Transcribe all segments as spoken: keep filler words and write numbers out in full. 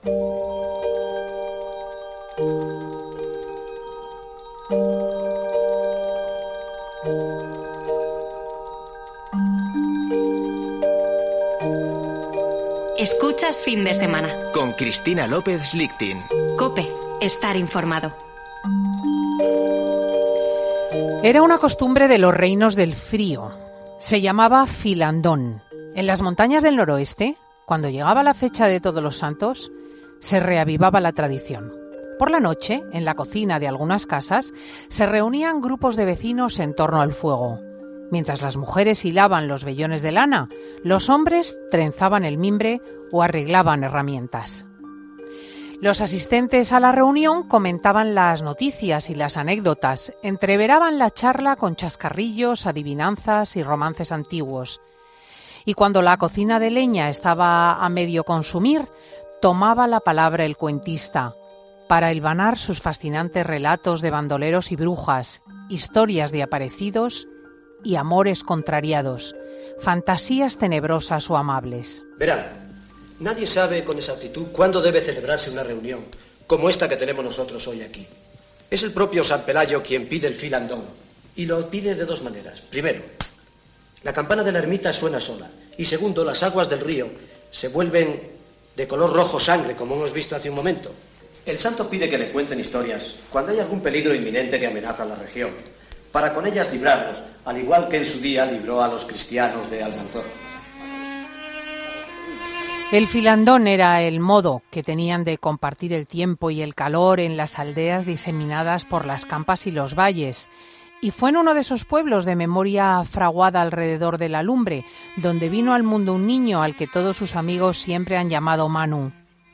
Escuchas Fin de Semana con Cristina López Lichtin. COPE, estar informado. Era una costumbre de los reinos del frío. Se llamaba filandón. En las montañas del noroeste, cuando llegaba la fecha de Todos los Santos, se reavivaba la tradición. Por la noche, en la cocina de algunas casas, se reunían grupos de vecinos en torno al fuego. Mientras las mujeres hilaban los vellones de lana, los hombres trenzaban el mimbre o arreglaban herramientas. Los asistentes a la reunión comentaban las noticias y las anécdotas, entreveraban la charla con chascarrillos, adivinanzas y romances antiguos. Y cuando la cocina de leña estaba a medio consumir, tomaba la palabra el cuentista, para hilvanar sus fascinantes relatos de bandoleros y brujas, historias de aparecidos y amores contrariados, fantasías tenebrosas o amables. Verán, nadie sabe con exactitud cuándo debe celebrarse una reunión, como esta que tenemos nosotros hoy aquí. Es el propio San Pelayo quien pide el filandón, y lo pide de dos maneras. Primero, la campana de la ermita suena sola, y segundo, las aguas del río se vuelven de color rojo sangre, como hemos visto hace un momento. El santo pide que le cuenten historias cuando hay algún peligro inminente que amenaza a la región, para con ellas librarnos, al igual que en su día libró a los cristianos de Almanzor. El filandón era el modo que tenían de compartir el tiempo y el calor en las aldeas diseminadas por las campas y los valles. Y fue en uno de esos pueblos de memoria fraguada alrededor de la lumbre, donde vino al mundo un niño al que todos sus amigos siempre han llamado Manu.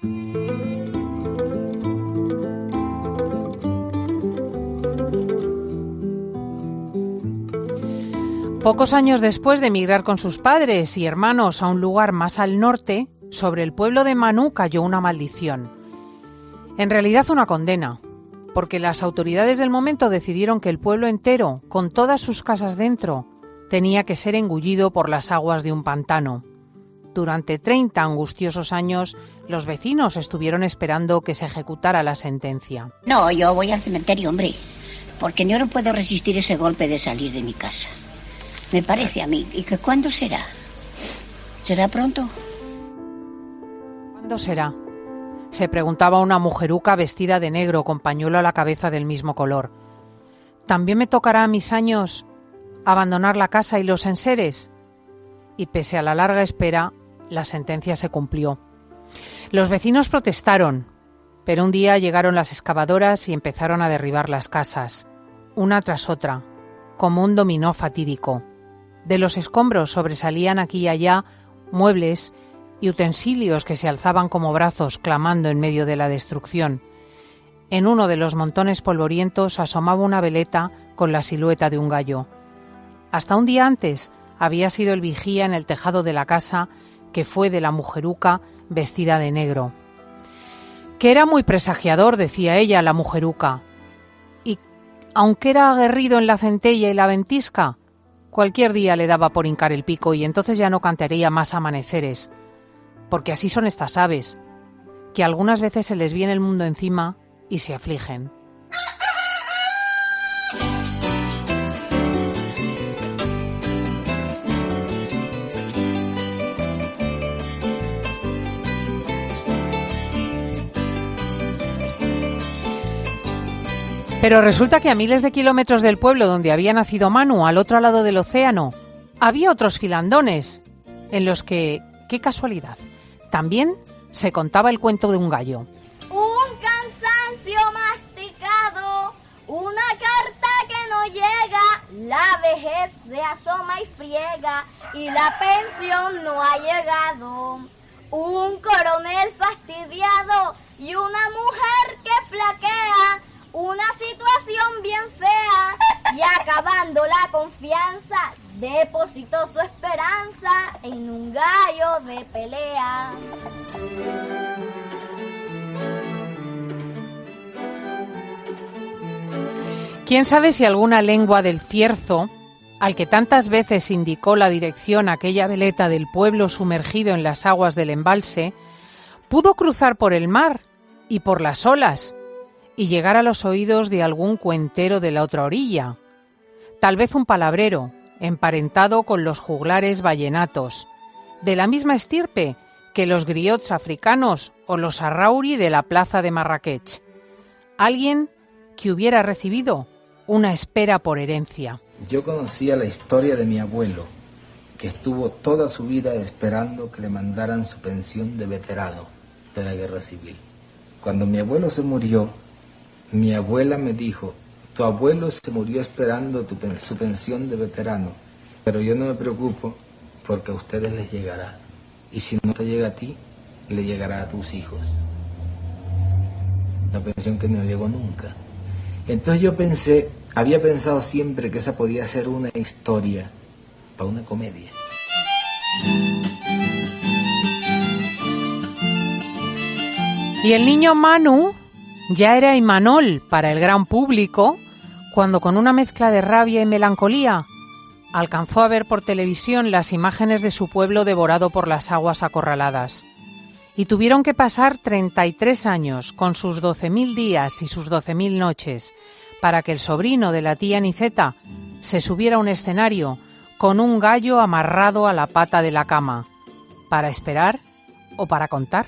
Pocos años después de emigrar con sus padres y hermanos a un lugar más al norte, sobre el pueblo de Manu cayó una maldición. En realidad una condena, porque las autoridades del momento decidieron que el pueblo entero, con todas sus casas dentro, tenía que ser engullido por las aguas de un pantano. Durante treinta angustiosos años, los vecinos estuvieron esperando que se ejecutara la sentencia. No, yo voy al cementerio, hombre, porque yo no puedo resistir ese golpe de salir de mi casa. Me parece a mí. ¿Y que cuándo será? ¿Será pronto? ¿Cuándo será? Se preguntaba una mujeruca vestida de negro con pañuelo a la cabeza del mismo color. ¿También me tocará a mis años abandonar la casa y los enseres? Y pese a la larga espera, la sentencia se cumplió. Los vecinos protestaron, pero un día llegaron las excavadoras y empezaron a derribar las casas, una tras otra, como un dominó fatídico. De los escombros sobresalían aquí y allá muebles y utensilios que se alzaban como brazos clamando en medio de la destrucción. En uno de los montones polvorientos asomaba una veleta con la silueta de un gallo. Hasta un día antes había sido el vigía en el tejado de la casa, que fue de la mujeruca vestida de negro. Que era muy presagiador, decía ella, la mujeruca. Y aunque era aguerrido en la centella y la ventisca, cualquier día le daba por hincar el pico y entonces ya no cantaría más amaneceres. Porque así son estas aves, que algunas veces se les viene el mundo encima y se afligen. Pero resulta que a miles de kilómetros del pueblo donde había nacido Manu, al otro lado del océano, había otros filandones, en los que, qué casualidad, también se contaba el cuento de un gallo. Un cansancio masticado, una carta que no llega, la vejez se asoma y friega, y la pensión no ha llegado. Un coronel fastidiado y una mujer que flaquea, una situación bien fea, y acabando la confianza, depositó su esperanza en un gallo de pelea. ¿Quién sabe si alguna lengua del Cierzo, al que tantas veces indicó la dirección aquella veleta del pueblo sumergido en las aguas del embalse, Pudo cruzar por el mar y por las olas y llegar a los oídos de algún cuentero de la otra orilla. Tal vez un palabrero, emparentado con los juglares vallenatos, de la misma estirpe que los griots africanos o los arrauri de la plaza de Marrakech. Alguien que hubiera recibido una espera por herencia. Yo conocía la historia de mi abuelo, que estuvo toda su vida esperando que le mandaran su pensión de veterano de la guerra civil. Cuando mi abuelo se murió, mi abuela me dijo: tu abuelo se murió esperando tu pen- su pensión de veterano, pero yo no me preocupo porque a ustedes les llegará. Y si no te llega a ti, le llegará a tus hijos. La pensión que no llegó nunca. Entonces yo pensé, había pensado siempre que esa podía ser una historia para una comedia. Y el niño Manu ya era Imanol para el gran público cuando, con una mezcla de rabia y melancolía, alcanzó a ver por televisión las imágenes de su pueblo devorado por las aguas acorraladas. Y tuvieron que pasar treinta y tres años con sus doce mil días y sus doce mil noches para que el sobrino de la tía Niceta se subiera a un escenario con un gallo amarrado a la pata de la cama, para esperar o para contar.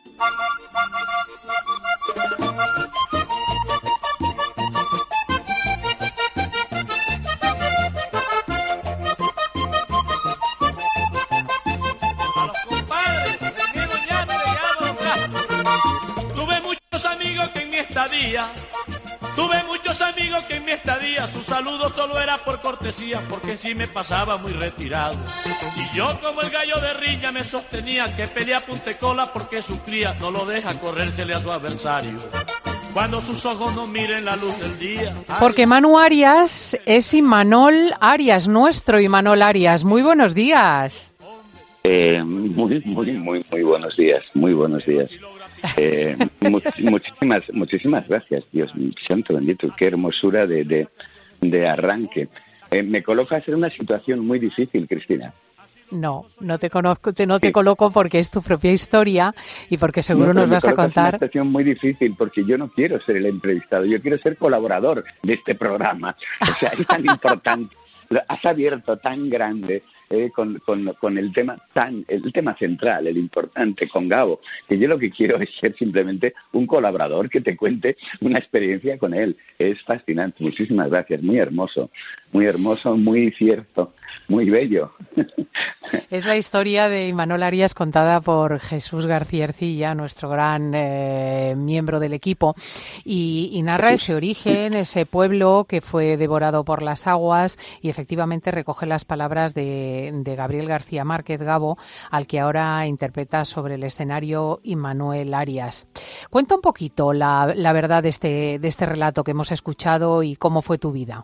Tuve muchos amigos que en mi estadía su saludo solo era por cortesía, porque sí me pasaba muy retirado. Y yo, como el gallo de riña, me sostenía que pelea puntecola porque su cría no lo deja corrérsele a su adversario cuando sus ojos no miren la luz del día. Porque Manu Arias es Imanol Arias, nuestro Imanol Arias. Muy buenos días. Eh, muy, muy, muy, muy buenos días, muy buenos días. Eh, much, muchísimas, muchísimas gracias, Dios santo bendito, qué hermosura de, de, de arranque. Eh, me colocas en una situación muy difícil, Cristina. No, no te conozco, te, no te sí. coloco porque es tu propia historia y porque seguro no, nos vas a contar. Es una situación muy difícil porque yo no quiero ser el entrevistado, yo quiero ser colaborador de este programa. O sea, es tan importante, has abierto tan grande. Eh, con, con, con el tema tan el tema central, el importante, con Gabo, que yo lo que quiero es ser simplemente un colaborador que te cuente una experiencia con él. Es fascinante, muchísimas gracias, muy hermoso, muy hermoso, muy cierto, muy bello. Es la historia de Imanol Arias contada por Jesús García Ercilla, nuestro gran eh, miembro del equipo, y, y narra ese origen, ese pueblo que fue devorado por las aguas, y efectivamente recoge las palabras de de Gabriel García Márquez, Gabo, al que ahora interpreta sobre el escenario Imanol Arias. Cuenta un poquito la, la verdad de este, de este relato que hemos escuchado y cómo fue tu vida.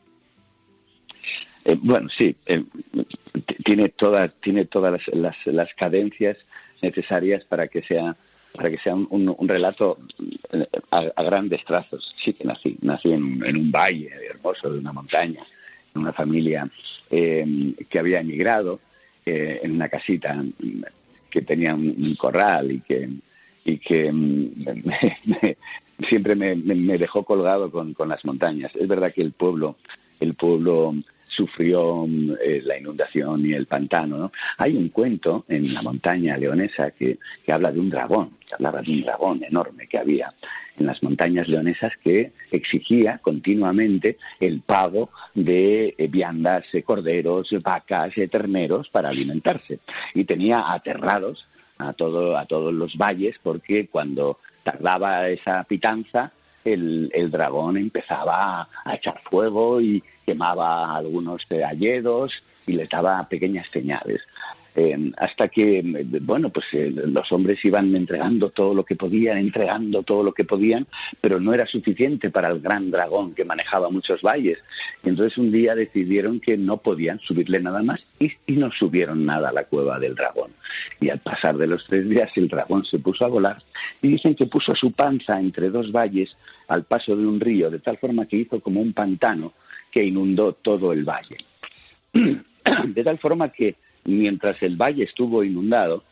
Eh, bueno, sí, eh, tiene todas tiene todas las, las, las cadencias necesarias para que sea para que sea un, un, un relato a, a grandes trazos. Sí que nací, nací en, en un valle hermoso de una montaña, en una familia eh, que había emigrado, eh, en una casita que tenía un, un corral y que y que me, me, siempre me, me dejó colgado con, con las montañas. Es verdad que el pueblo el pueblo sufrió eh, la inundación y el pantano, ¿no? Hay un cuento en la montaña leonesa que, que habla de un dragón, que hablaba de un dragón enorme que había en las montañas leonesas que exigía continuamente el pago de eh, viandas, eh, corderos, vacas, eh, terneros para alimentarse. Y tenía aterrados a, todo, a todos los valles porque cuando tardaba esa pitanza, el, el dragón empezaba a, a echar fuego y quemaba a algunos hayedos y les daba pequeñas señales. Eh, hasta que, bueno, pues eh, los hombres iban entregando todo lo que podían, entregando todo lo que podían, pero no era suficiente para el gran dragón que manejaba muchos valles. Y entonces un día decidieron que no podían subirle nada más y, y no subieron nada a la cueva del dragón. Y al pasar de los tres días el dragón se puso a volar y dicen que puso su panza entre dos valles al paso de un río, de tal forma que hizo como un pantano que inundó todo el valle. De tal forma que mientras el valle estuvo inundado,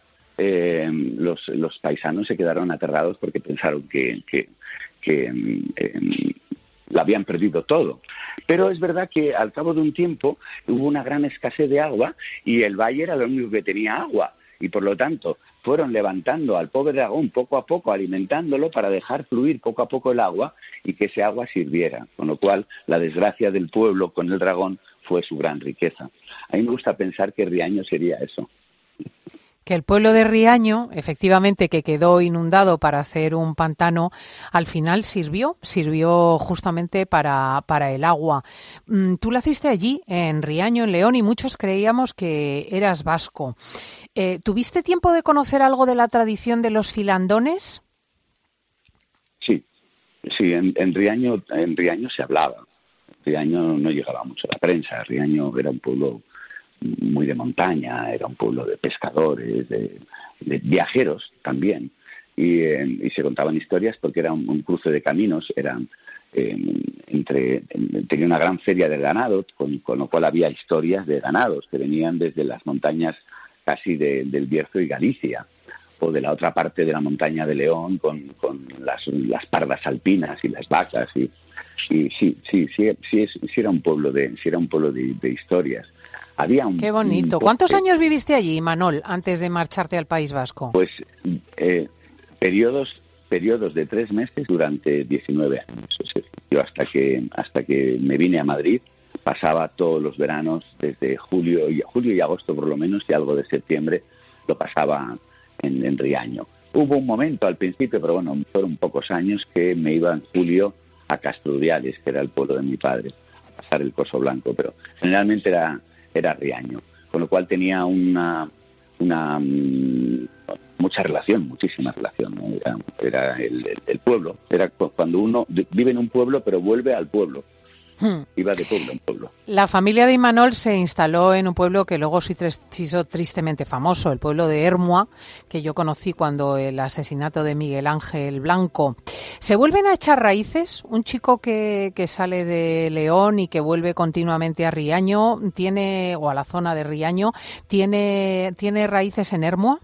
eh, los, los paisanos se quedaron aterrados porque pensaron que, que, que eh, lo habían perdido todo. Pero es verdad que al cabo de un tiempo hubo una gran escasez de agua y el valle era lo único que tenía agua. Y por lo tanto fueron levantando al pobre dragón poco a poco, alimentándolo para dejar fluir poco a poco el agua y que ese agua sirviera. Con lo cual la desgracia del pueblo con el dragón fue su gran riqueza. A mí me gusta pensar que Riaño sería eso. Que el pueblo de Riaño, efectivamente, que quedó inundado para hacer un pantano, al final sirvió, sirvió justamente para, para el agua. Tú naciste allí, en Riaño, en León, y muchos creíamos que eras vasco. Eh, ¿Tuviste tiempo de conocer algo de la tradición de los filandones? Sí, sí, en, en Riaño, en Riaño se hablaba. Riaño no llegaba mucho a la prensa. Riaño era un pueblo muy de montaña, era un pueblo de pescadores, de, de viajeros también, y, eh, y se contaban historias porque era un, un cruce de caminos, eran eh, entre tenía una gran feria de ganado, con, con lo cual había historias de ganados que venían desde las montañas casi de, del Bierzo y Galicia, o de la otra parte de la montaña de León con, con las, las pardas alpinas y las vacas, y, y sí, sí, sí, sí, sí, sí era un pueblo de, sí era un pueblo de, de historias. Había un, Qué bonito. Un ¿Cuántos años viviste allí, Manol, antes de marcharte al País Vasco? Pues eh, periodos periodos de tres meses durante diecinueve años. Es decir, yo hasta que hasta que me vine a Madrid pasaba todos los veranos desde julio y julio y agosto por lo menos, y algo de septiembre lo pasaba en, en Riaño. Hubo un momento al principio, pero bueno, fueron pocos años, que me iba en julio a Castrudiales, que era el pueblo de mi padre, a pasar el Coso Blanco, pero generalmente era era Riaño, con lo cual tenía una una um, mucha relación, muchísima relación, ¿no? Era, era el, el, el pueblo, era cuando uno vive en un pueblo pero vuelve al pueblo. Hmm. Iba de pueblo en pueblo. La familia de Imanol se instaló en un pueblo que luego se hizo tristemente famoso, el pueblo de Ermua, que yo conocí cuando el asesinato de Miguel Ángel Blanco. ¿Se vuelven a echar raíces? Un chico que, que sale de León y que vuelve continuamente a Riaño, tiene, o a la zona de Riaño, ¿tiene, tiene raíces en Ermua?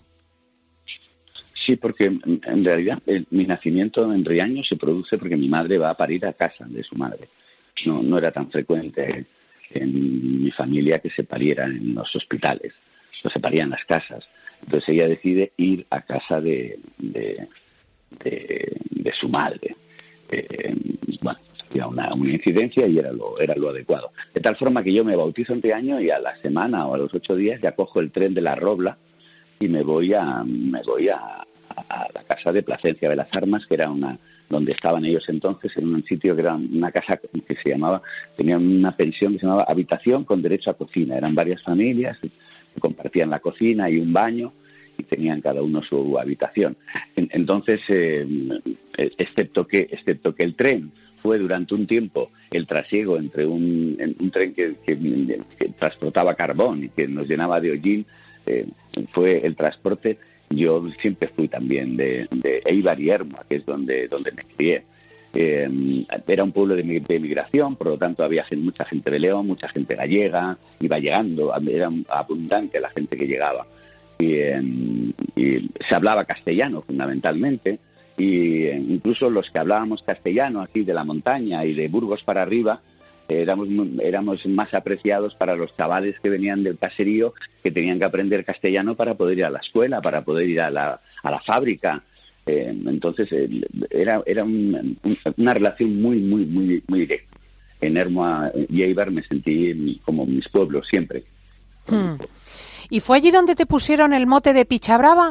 Sí, porque en realidad el, mi nacimiento en Riaño se produce porque mi madre va a parir a casa de su madre. No, no era tan frecuente en mi familia que se pariera en los hospitales, o se paría en las casas. Entonces ella decide ir a casa de, de, de, de su madre. Eh, bueno, había una, una incidencia y era lo, era lo adecuado. De tal forma que yo me bautizo en Riaño y a la semana o a los ocho días ya cojo el tren de la Robla y me voy a, me voy a, a la casa de Plasencia de las Armas, que era una... donde estaban ellos entonces, en un sitio que era una casa que se llamaba, tenían una pensión que se llamaba Habitación con Derecho a Cocina. Eran varias familias que compartían la cocina y un baño y tenían cada uno su habitación. Entonces, eh, excepto que excepto que el tren fue durante un tiempo el trasiego entre un, un tren que, que, que transportaba carbón y que nos llenaba de hollín, eh, fue el transporte. Yo siempre fui también de, de Eibar y Ermua, que es donde, donde me crié. Eh, era un pueblo de, de migración, por lo tanto había mucha gente de León, mucha gente gallega, iba llegando, era abundante la gente que llegaba. Y, eh, y se hablaba castellano fundamentalmente, y eh, incluso los que hablábamos castellano aquí de la montaña y de Burgos para arriba, Éramos, éramos más apreciados para los chavales que venían del caserío, que tenían que aprender castellano para poder ir a la escuela, para poder ir a la, a la fábrica. Eh, entonces eh, era, era un, un, una relación muy, muy, muy, muy directa. En Ermua y Eibar me sentí como mis pueblos siempre. Hmm. ¿Y fue allí donde te pusieron el mote de Pichabrava?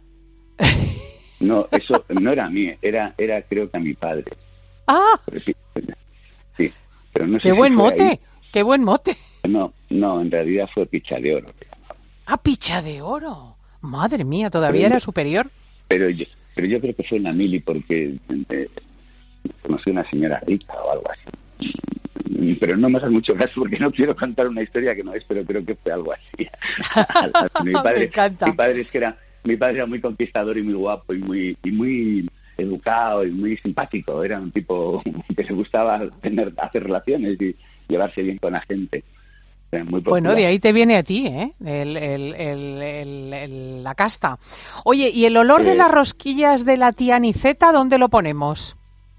No, eso no era a mí, era, era creo que a mi padre. Ah. Sí. sí. Pero no sé ¡Qué si buen mote! Ahí. ¡Qué buen mote! No, no, en realidad fue Picha de Oro. ¡Ah, Picha de Oro! Madre mía, ¿todavía pero, era superior? Pero yo, pero yo creo que fue en la mili porque eh, conocí a una señora rica o algo así. Pero no me hagas mucho caso porque no quiero contar una historia que no es, pero creo que fue algo así. mi padre, me encanta. Mi padre es que era, mi padre era muy conquistador y muy guapo y muy, y muy educado y muy simpático. Era un tipo que le gustaba tener, hacer relaciones y llevarse bien con la gente. Era muy popular. Bueno, de ahí te viene a ti, ¿eh? El, el, el, el, el, la casta. Oye, ¿y el olor eh, de las rosquillas de la tía Niceta, dónde lo ponemos?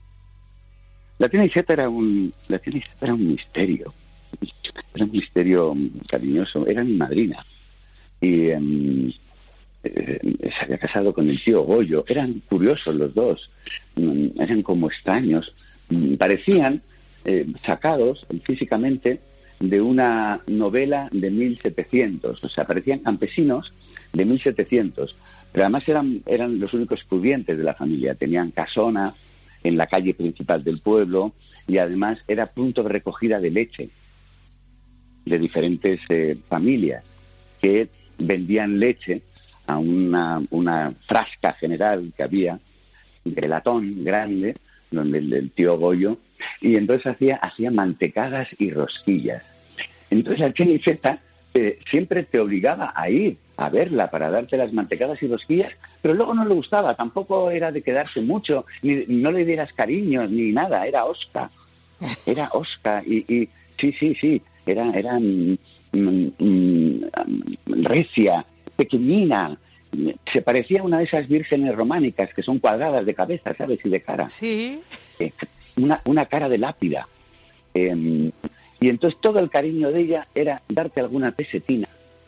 La tía Niceta era un, la tía Niceta era un misterio. Era un misterio cariñoso. Era mi madrina. Y um, eh, se había casado con el tío Goyo. Eran curiosos los dos. Um, eran como extraños. Um, parecían eh, sacados físicamente de una novela de mil setecientos. O sea, parecían campesinos de mil setecientos. Pero además eran, eran los únicos pudientes de la familia. Tenían casona en la calle principal del pueblo y además era punto de recogida de leche de diferentes eh, familias que vendían leche a una, una frasca general que había de latón grande, donde el, el tío Goyo, y entonces hacía, hacía mantecadas y rosquillas. Entonces la tía Niceta eh, siempre te obligaba a ir a verla para darte las mantecadas y rosquillas, pero luego no le gustaba, tampoco era de quedarse mucho, ni no le dieras cariño ni nada, era osca, era osca y, y sí, sí, sí, era, era mm, mm, recia, pequeñina, se parecía a una de esas vírgenes románicas que son cuadradas de cabeza, ¿sabes? Y de cara. Sí. Eh, una, una cara de lápida. Eh, y entonces todo el cariño de ella era darte alguna pesetina.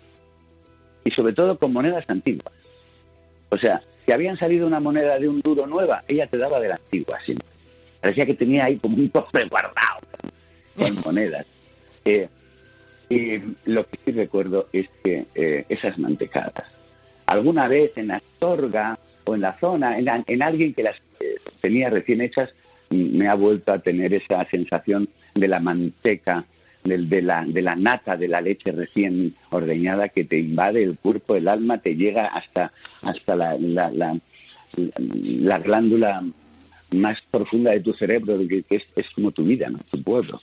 Y sobre todo con monedas antiguas. O sea, si habían salido una moneda de un duro nueva, ella te daba de la antigua siempre. Parecía que tenía ahí como un cofre guardado con monedas. Eh, y lo que sí recuerdo es que eh, esas mantecadas, alguna vez en Astorga o en la zona, en, en alguien que las eh, tenía recién hechas, me ha vuelto a tener esa sensación de la manteca, de, de, la, de la nata, de la leche recién ordeñada que te invade el cuerpo, el alma, te llega hasta, hasta la, la, la, la glándula más profunda de tu cerebro, que es, es como tu vida, ¿no? Tu pueblo.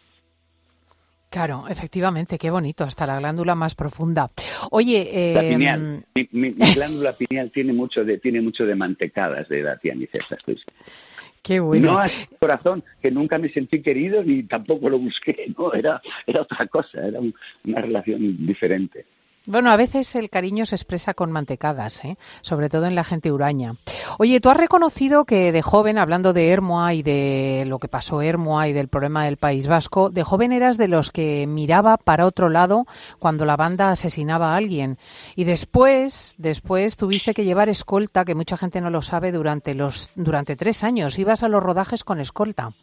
Claro, efectivamente, qué bonito, hasta la glándula más profunda. Oye, eh... la pineal, mi, mi, mi glándula pineal tiene mucho de tiene mucho de mantecadas de la tía Niceta, estoy seguro. Qué bueno. No al corazón, que nunca me sentí querido ni tampoco lo busqué, no, era, era otra cosa, era un, una relación diferente. Bueno, a veces el cariño se expresa con mantecadas, ¿eh? Sobre todo en la gente huraña. Oye, tú has reconocido que de joven, hablando de Ermua y de lo que pasó Ermua y del problema del País Vasco, de joven eras de los que miraba para otro lado cuando la banda asesinaba a alguien. Y después, después tuviste que llevar escolta, que mucha gente no lo sabe, durante los durante tres años. Ibas a los rodajes con escolta.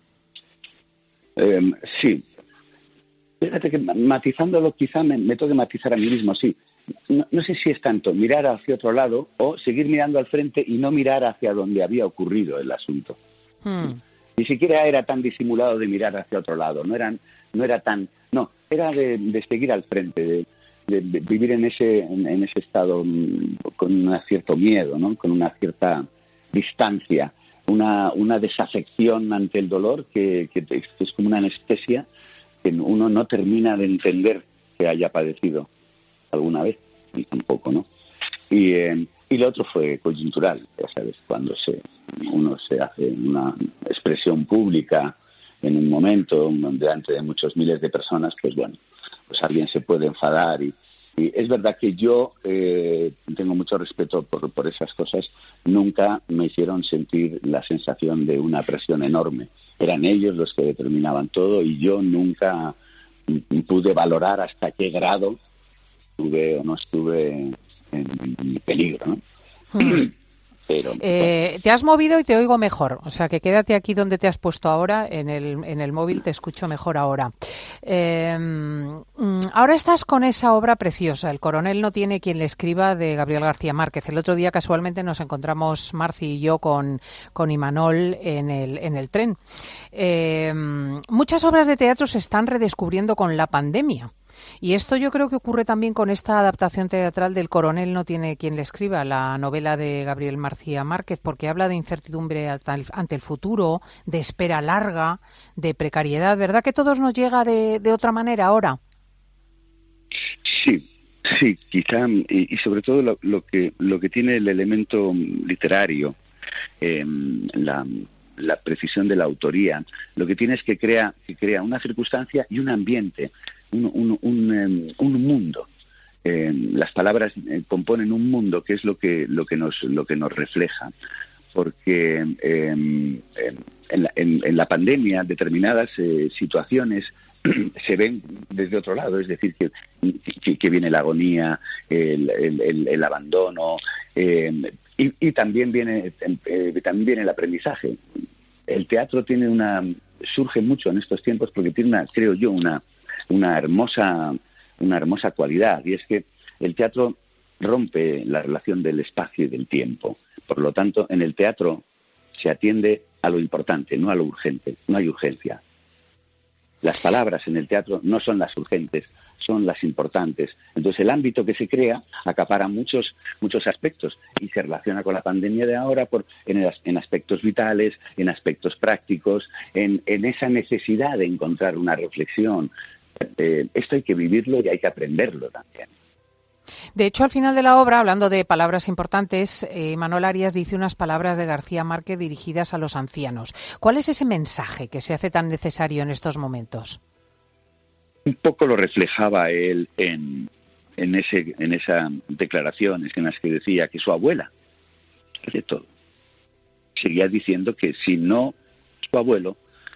Eh, sí. Fíjate que matizándolo quizá me, me tengo que matizar a mí mismo, sí. No, no sé si es tanto mirar hacia otro lado o seguir mirando al frente y no mirar hacia donde había ocurrido el asunto. Hmm. Ni siquiera era tan disimulado de mirar hacia otro lado, no eran, no era tan, no, era de, de seguir al frente, de, de, de vivir en ese, en, en ese estado con un cierto miedo, ¿no? Con una cierta distancia, una, una desafección ante el dolor que, que es como una anestesia que uno no termina de entender que haya padecido alguna vez, y tampoco, ¿no? Y, eh, y lo otro fue coyuntural, ya sabes, cuando se uno se hace una expresión pública en un momento, delante de muchos miles de personas, pues bueno, pues alguien se puede enfadar y, y es verdad que yo eh, tengo mucho respeto por, por esas cosas, nunca me hicieron sentir la sensación de una presión enorme. Eran ellos los que determinaban todo y yo nunca pude valorar hasta qué grado estuve o no estuve en, en peligro, ¿no? Hmm. Pero, eh, bueno. Te has movido y te oigo mejor, o sea que quédate aquí donde te has puesto ahora, en el, en el móvil te escucho mejor ahora. Eh, ahora estás con esa obra preciosa, El coronel no tiene quien le escriba, de Gabriel García Márquez. El otro día casualmente nos encontramos Marci y yo con, con Imanol en el, en el tren. Eh, muchas obras de teatro se están redescubriendo con la pandemia. Y esto yo creo que ocurre también con esta adaptación teatral del Coronel no tiene quien le escriba, la novela de Gabriel García Márquez, porque habla de incertidumbre ante el futuro, de espera larga, de precariedad. ¿Verdad que todos nos llega de, de otra manera ahora? Sí, sí, quizá, y, y sobre todo lo, lo que lo que tiene el elemento literario, eh, la la precisión de la autoría, lo que tiene es que crea, que crea una circunstancia y un ambiente un, un, un, un mundo. Eh, las palabras eh, componen un mundo que es lo que lo que nos lo que nos refleja, porque eh, en, la, en, en la pandemia determinadas eh, situaciones se ven desde otro lado, es decir, que, que, que viene la agonía, el, el, el, el abandono, eh, y, y también viene eh, también viene el aprendizaje. El teatro tiene una surge mucho en estos tiempos porque tiene una, creo yo, una una hermosa una hermosa cualidad, y es que el teatro rompe la relación del espacio y del tiempo. Por lo tanto, en el teatro se atiende a lo importante, no a lo urgente, no hay urgencia. Las palabras en el teatro no son las urgentes, son las importantes. Entonces el ámbito que se crea acapara muchos muchos aspectos y se relaciona con la pandemia de ahora por, en, en aspectos vitales, en aspectos prácticos, en, en esa necesidad de encontrar una reflexión. Eh, esto hay que vivirlo y hay que aprenderlo también. De hecho, al final de la obra, hablando de palabras importantes, eh, Manuel Arias dice unas palabras de García Márquez dirigidas a los ancianos. ¿Cuál es ese mensaje que se hace tan necesario en estos momentos? Un poco lo reflejaba él en, en, ese, en esas declaraciones en las que decía que su abuela, de todo, seguía diciendo que si no su abuelo,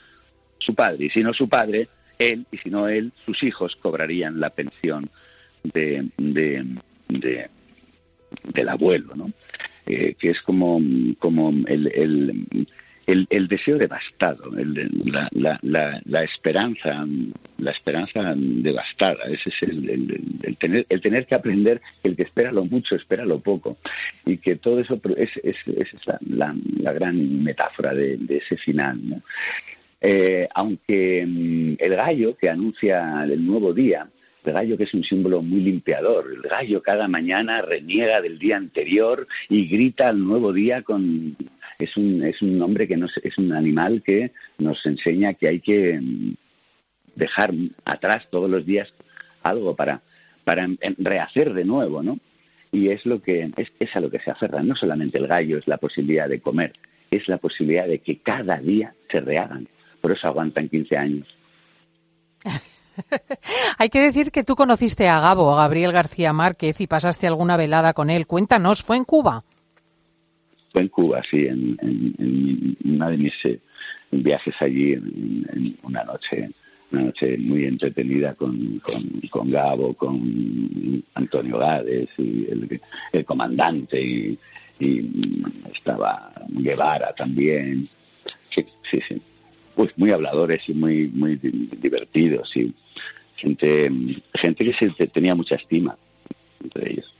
su padre, y si no su padre, él, y si no él, sus hijos cobrarían la pensión de, de, de del abuelo, ¿no? Eh, que es como, como el, el, el, el deseo devastado, el, la, la, la, la esperanza, la esperanza devastada. Ese es el, el, el tener, el tener que aprender que el que espera lo mucho espera lo poco, y que todo eso es, es, es la, la, la gran metáfora de, de ese final, ¿no? Eh, aunque mm, el gallo que anuncia el nuevo día, el gallo que es un símbolo muy limpiador, el gallo cada mañana reniega del día anterior y grita al nuevo día con... Es un, es un hombre que nos, es un animal que nos enseña que hay que mm, dejar atrás todos los días algo para, para rehacer de nuevo, ¿no? Y es, lo que, es, es a lo que se aferra. No solamente el gallo es la posibilidad de comer, es la posibilidad de que cada día se rehagan. Por eso aguantan quince años. Hay que decir que tú conociste a Gabo, a Gabriel García Márquez, y pasaste alguna velada con él. Cuéntanos, ¿fue en Cuba? Fue en Cuba, sí, en, en, en una de mis eh, viajes allí, en, en una noche una noche muy entretenida con, con, con Gabo, con Antonio Gades, y el, el comandante, y, y estaba Guevara también. Sí, sí, sí. Pues muy habladores y muy muy divertidos, y gente gente que se tenía mucha estima entre ellos.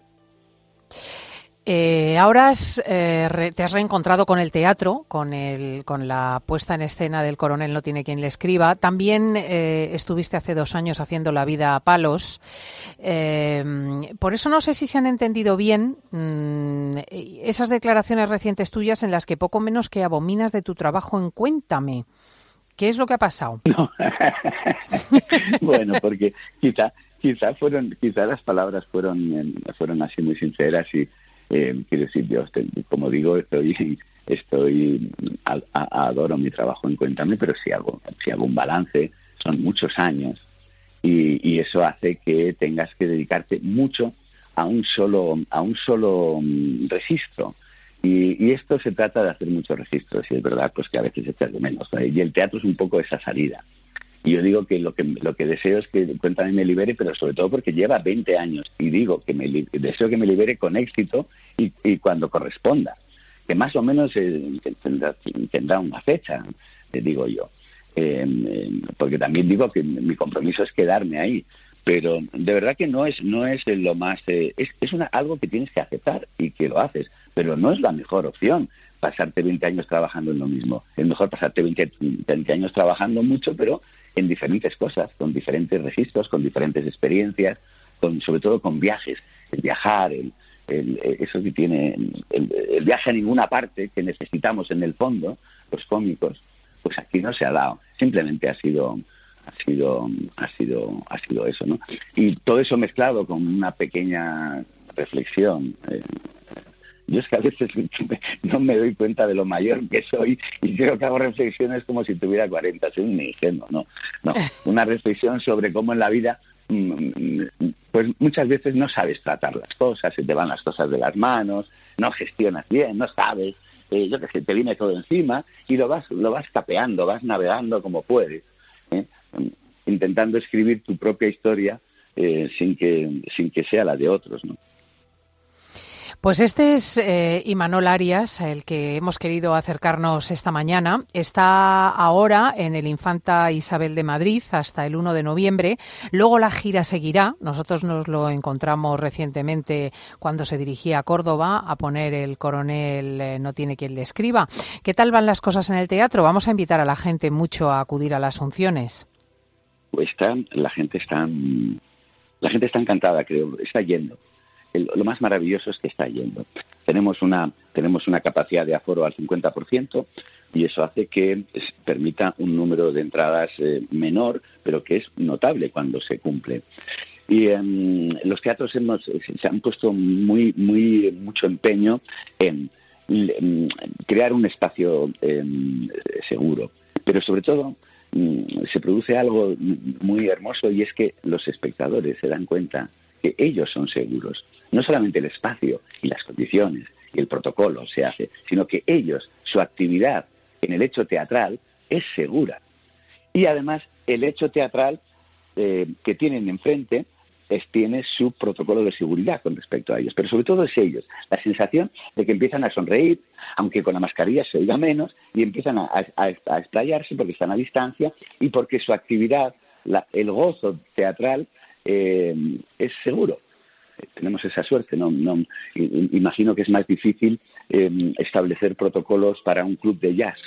Eh, ahora has, eh, re, te has reencontrado con el teatro, con el con la puesta en escena del Coronel no tiene quien le escriba. También eh, estuviste hace dos años haciendo La vida a palos. Eh, por eso no sé si se han entendido bien mmm, esas declaraciones recientes tuyas en las que poco menos que abominas de tu trabajo en Cuéntame. ¿Qué es lo que ha pasado? No. Bueno, porque quizá quizá fueron quizá las palabras fueron fueron así muy sinceras y Eh, quiero decir, yo estoy, como digo, estoy, estoy a, a, adoro mi trabajo en Cuéntame, pero si hago, si hago un balance, son muchos años, y, y eso hace que tengas que dedicarte mucho a un solo, a un solo um, registro. Y, y esto se trata de hacer muchos registros, y es verdad pues que a veces echas de menos, ¿no? Y el teatro es un poco esa salida. Y yo digo que lo que lo que deseo es que Cuéntame me libere, pero sobre todo porque lleva veinte años. Y digo que me deseo que me libere con éxito y, y cuando corresponda. Que más o menos eh, tendrá, tendrá una fecha, eh, digo yo. Eh, eh, porque también digo que mi compromiso es quedarme ahí. Pero de verdad que no es no es lo más... Eh, es es una, algo que tienes que aceptar y que lo haces. Pero no es la mejor opción pasarte veinte años trabajando en lo mismo. Es mejor pasarte veinte, veinte años trabajando mucho, pero en diferentes cosas, con diferentes registros, con diferentes experiencias, con sobre todo con viajes, el viajar, el, el, eso que tiene el, el viaje a ninguna parte que necesitamos en el fondo, los cómicos, pues aquí no se ha dado, simplemente ha sido ha sido ha sido ha sido eso, ¿no? Y todo eso mezclado con una pequeña reflexión eh, Yo es que a veces no me doy cuenta de lo mayor que soy y creo que hago reflexiones como si tuviera cuarenta, soy un ingenuo, ¿no? No, una reflexión sobre cómo en la vida, pues muchas veces no sabes tratar las cosas, se te van las cosas de las manos, no gestionas bien, no sabes, eh, yo qué sé, te viene todo encima y lo vas, lo vas capeando, vas navegando como puedes, ¿eh? Intentando escribir tu propia historia eh, sin que, sin que sea la de otros, ¿no? Pues este es eh, Imanol Arias, el que hemos querido acercarnos esta mañana. Está ahora en el Infanta Isabel de Madrid hasta el uno de noviembre. Luego la gira seguirá. Nosotros nos lo encontramos recientemente cuando se dirigía a Córdoba a poner El coronel eh, no tiene quien le escriba. ¿Qué tal van las cosas en el teatro? Vamos a invitar a la gente mucho a acudir a las funciones. Pues está, la gente está, la gente está encantada, creo, está yendo. El, lo más maravilloso es que está yendo. Tenemos una, tenemos una capacidad de aforo al cincuenta por ciento y eso hace que permita un número de entradas eh, menor, pero que es notable cuando se cumple. Y um, los teatros hemos, se han puesto muy, muy mucho empeño en, en crear un espacio eh, seguro, pero sobre todo se produce algo muy hermoso y es que los espectadores se dan cuenta que ellos son seguros. No solamente el espacio y las condiciones y el protocolo se hace, sino que ellos, su actividad en el hecho teatral es segura. Y además el hecho teatral eh, que tienen enfrente es, tiene su protocolo de seguridad con respecto a ellos, pero sobre todo es ellos, la sensación de que empiezan a sonreír, aunque con la mascarilla se oiga menos, y empiezan a, a, a explayarse porque están a distancia y porque su actividad, la, el gozo teatral eh, es seguro. Tenemos esa suerte, no, no imagino que es más difícil eh, establecer protocolos para un club de jazz.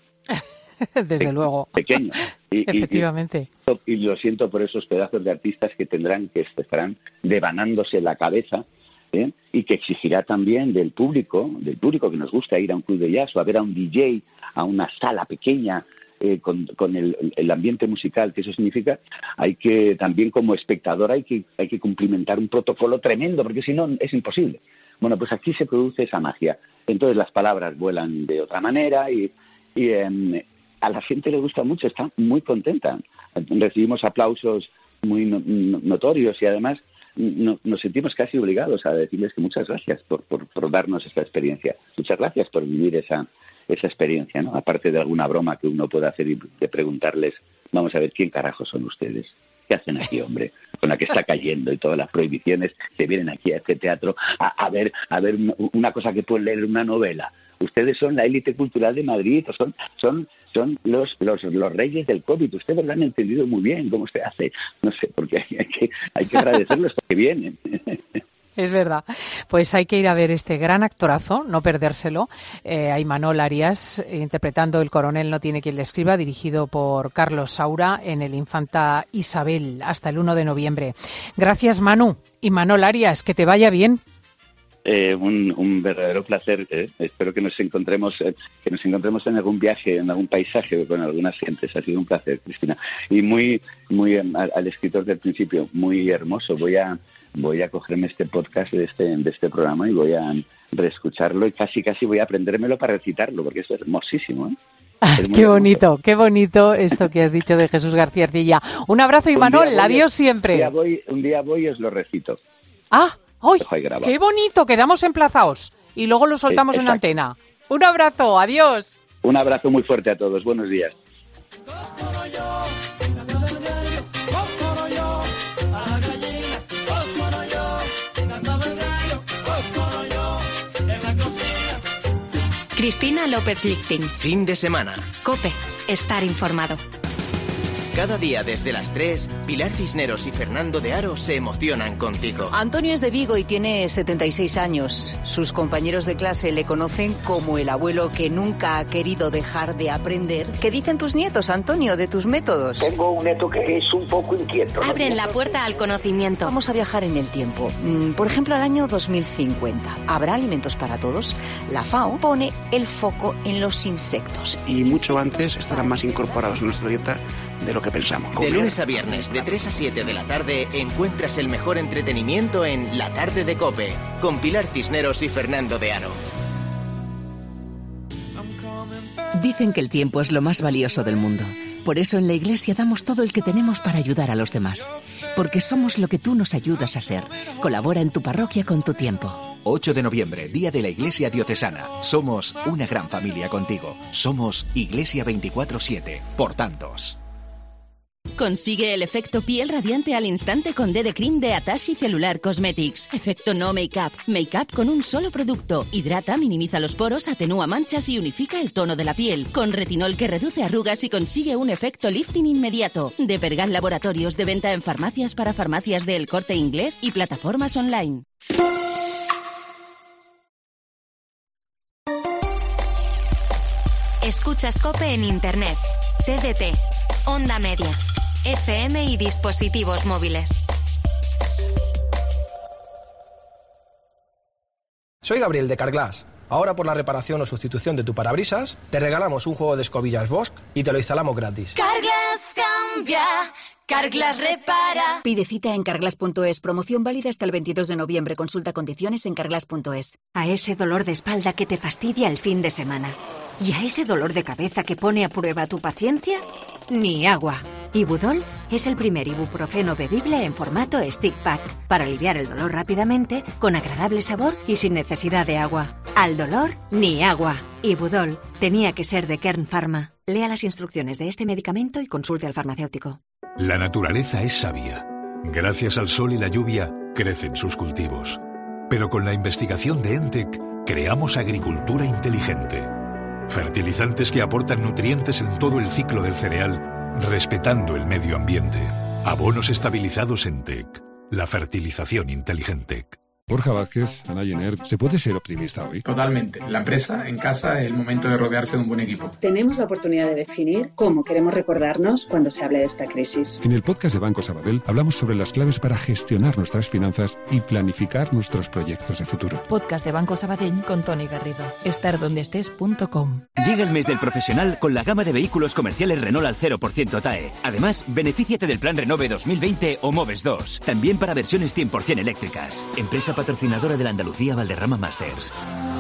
Desde Pe- luego. Pequeño. Y, Efectivamente. Y, y, y lo siento por esos pedazos de artistas que tendrán que estarán devanándose la cabeza, ¿eh? Y que exigirá también del público, del público que nos gusta ir a un club de jazz o a ver a un D J, a una sala pequeña, eh, con, con el, el ambiente musical que eso significa, hay que también como espectador hay que, hay que cumplimentar un protocolo tremendo, porque si no es imposible. Bueno, pues aquí se produce esa magia. Entonces las palabras vuelan de otra manera y, y eh, a la gente le gusta mucho, está muy contenta. Recibimos aplausos muy no, no, notorios y además no, nos sentimos casi obligados a decirles que muchas gracias por, por, por darnos esta experiencia. Muchas gracias por vivir esa, esa experiencia, ¿no? Aparte de alguna broma que uno pueda hacer y de preguntarles, vamos a ver, ¿quién carajo son ustedes? ¿Qué hacen aquí, hombre? Con la que está cayendo y todas las prohibiciones se vienen aquí a este teatro a, a ver a ver una cosa que pueden leer en una novela. Ustedes son la élite cultural de Madrid, o son son son los los los reyes del COVID. Ustedes lo han entendido muy bien cómo se hace. No sé, porque hay, hay que hay que agradecerles que vienen. Es verdad. Pues hay que ir a ver este gran actorazo, no perdérselo. Eh, a Imanol Arias interpretando El coronel no tiene quien le escriba, dirigido por Carlos Saura en el Infanta Isabel hasta el uno de noviembre. Gracias, Manu. Imanol Arias, que te vaya bien. Eh, un, un verdadero placer. Eh. Espero que nos encontremos eh, que nos encontremos en algún viaje, en algún paisaje con algunas gentes. Ha sido un placer, Cristina. Y muy, muy al, al escritor del principio, muy hermoso. Voy a voy a cogerme este podcast de este de este programa y voy a reescucharlo y casi casi voy a aprendérmelo para recitarlo porque es hermosísimo. ¿eh? Es qué bonito, hermoso. Qué bonito esto que has dicho de Jesús García Ercilla. Un abrazo, Imanol. Adiós siempre. Un día voy, un día voy y os lo recito. Ah. ¡Ay, qué bonito! Quedamos emplazados y luego lo soltamos Exacto. en antena. Un abrazo, adiós. Un abrazo muy fuerte a todos, buenos días. Cristina López Lichting. Fin de semana. COPE. Estar informado. Cada día desde las tres, Pilar Cisneros y Fernando de Aro se emocionan contigo. Antonio es de Vigo y tiene setenta y seis años. Sus compañeros de clase le conocen como el abuelo que nunca ha querido dejar de aprender. ¿Qué dicen tus nietos, Antonio, de tus métodos? Tengo un nieto que es un poco inquieto. Abren la puerta al conocimiento. Vamos a viajar en el tiempo. Por ejemplo, al año dos mil cincuenta. ¿Habrá alimentos para todos? La FAO pone el foco en los insectos. Y mucho antes estarán más incorporados en nuestra dieta de lo que pensamos. De lunes a viernes, de tres a siete de la tarde, encuentras el mejor entretenimiento en La Tarde de COPE, con Pilar Cisneros y Fernando de Aro. Dicen que el tiempo es lo más valioso del mundo. Por eso en la Iglesia damos todo el que tenemos para ayudar a los demás. Porque somos lo que tú nos ayudas a ser. Colabora en tu parroquia con tu tiempo. ocho de noviembre, Día de la Iglesia Diocesana. Somos una gran familia contigo. Somos Iglesia veinticuatro siete, por tantos. Consigue el efecto piel radiante al instante con D D Cream de Atashi Cellular Cosmetics. Efecto no make-up. Make-up con un solo producto. Hidrata, minimiza los poros, atenúa manchas y unifica el tono de la piel. Con retinol que reduce arrugas y consigue un efecto lifting inmediato. De Pergal Laboratorios, de venta en farmacias para farmacias de El Corte Inglés y plataformas online. Escuchas COPE en Internet, T D T, Onda Media, F M y dispositivos móviles. Soy Gabriel de Carglass. Ahora por la reparación o sustitución de tu parabrisas, te regalamos un juego de escobillas Bosch y te lo instalamos gratis. Carglass cambia, Carglass repara. Pide cita en carglass punto es. Promoción válida hasta el veintidós de noviembre. Consulta condiciones en carglass punto es. A ese dolor de espalda que te fastidia el fin de semana. ¿Y a ese dolor de cabeza que pone a prueba tu paciencia? Ni agua. Ibudol es el primer ibuprofeno bebible en formato stick pack para aliviar el dolor rápidamente, con agradable sabor y sin necesidad de agua. Al dolor, ni agua. Ibudol tenía que ser de Kern Pharma. Lea las instrucciones de este medicamento y consulte al farmacéutico. La naturaleza es sabia. Gracias al sol y la lluvia, crecen sus cultivos. Pero con la investigación de ENTEC, creamos agricultura inteligente. Fertilizantes que aportan nutrientes en todo el ciclo del cereal, respetando el medio ambiente. Abonos estabilizados ENTEC. La fertilización inteligente. Borja Vázquez, Ana Jenner, ¿se puede ser optimista hoy? Totalmente. La empresa, en casa, es el momento de rodearse de un buen equipo. Tenemos la oportunidad de definir cómo queremos recordarnos cuando se hable de esta crisis. En el podcast de Banco Sabadell hablamos sobre las claves para gestionar nuestras finanzas y planificar nuestros proyectos de futuro. Podcast de Banco Sabadell con Tony Garrido. estar donde estés punto com. Llega el mes del profesional con la gama de vehículos comerciales Renault al cero por ciento T A E. Además, benefíciate del plan Renove dos mil veinte o Moves dos. También para versiones cien por ciento eléctricas. Empresa patrocinadora de la Andalucía Valderrama Masters.